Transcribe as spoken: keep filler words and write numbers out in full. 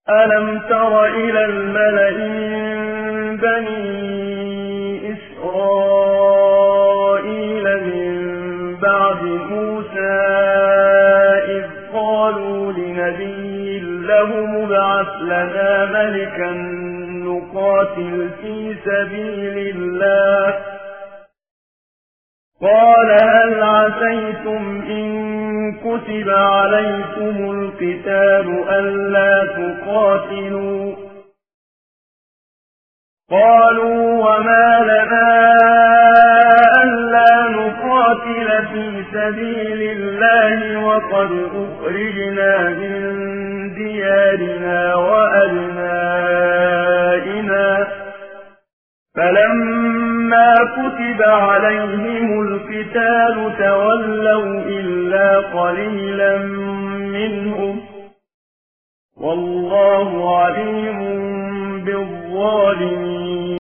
ألم تر إلى الملأ من بني إسرائيل من بعد موسى إذ قالوا لنبي له ابعث لنا ملكا نقاتل في سبيل الله قال هل عسيتم إن كتب عليكم القتال ألا تقاتلوا قالوا وما لنا ألا نقاتل في سبيل الله وقد أخرجنا من ديارنا وأبنائنا فلما كتب عليهم القتال تولوا إلا قليلا منهم والله عليم بالظالمين.